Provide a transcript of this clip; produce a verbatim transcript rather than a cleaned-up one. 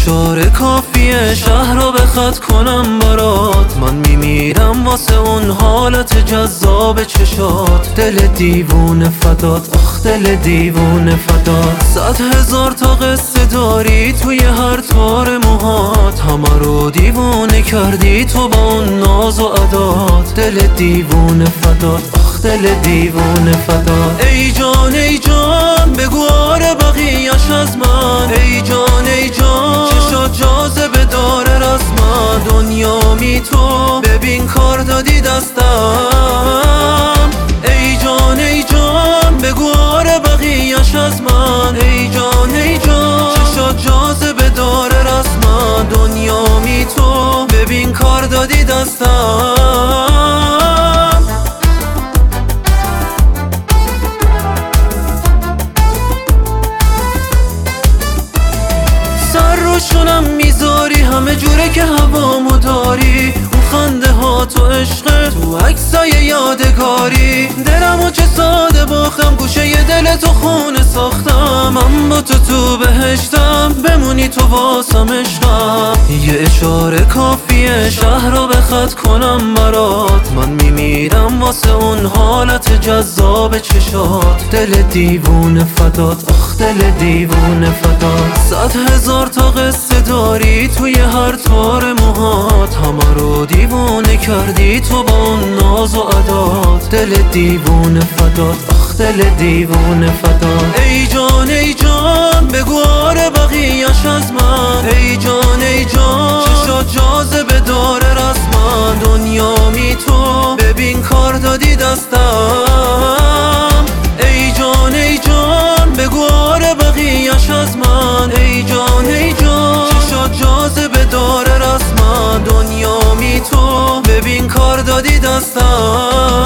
اشاره کافیه شهر رو به خط کنم برات. من میمیرم واسه اون حالت جذاب چشات. دل دیوونه فدات، آخ دل دیوونه فدات. صد هزار تا قصه داری توی هر تار موهات. همه رو دیوونه کردی تو با اون ناز و عدات. دل دیوونه فدات، آخ دل دیوونه فدات. ای جان ای جان بگو آره بقیه‌اش از من. ای جان ای جان چشات جاذبه داره رسما. دنیا می تو ببین کار دادی دستم. ای جان ای جان بگو آره بقیه‌اش از من. ای جان ای جان چشات جاذبه داره رسما. دنیا می تو ببین کار دادی دستم. سر روشونم میذاری همه جوره که هوامو داری. اون خنده ها تو عشق تو عکسای یادگاری. دلمو چه ساده باختم گوشه ی دل تو خونه ساختم. من با تو تو بهشتم بمونی تو واسم عشقم. یه اشاره کافیه شهر رو به خط کنم برات. من میمیرم واسه اون حالت جذاب چشات. دل دیوونه فدات، آخ دل دیوونه فدات. صد هزار تا قصه داری توی هر تار موهات. همه رو دیوونه کردی تو با اون ناز و عدات. دل دیوونه فدات، آخ دل دیوونه فدات. ای جان ای جان بگو آره بقیه‌اش از من. ای جان ای جان چشات جاذبه داره رسما. دنیا می تو ببین کار دادی دستم. ای جان ای جان بگو آره بقیه‌اش از من. ای جان ای جان چشات جاذبه داره رسما. دنیا می تو ببین کار دادی دستم.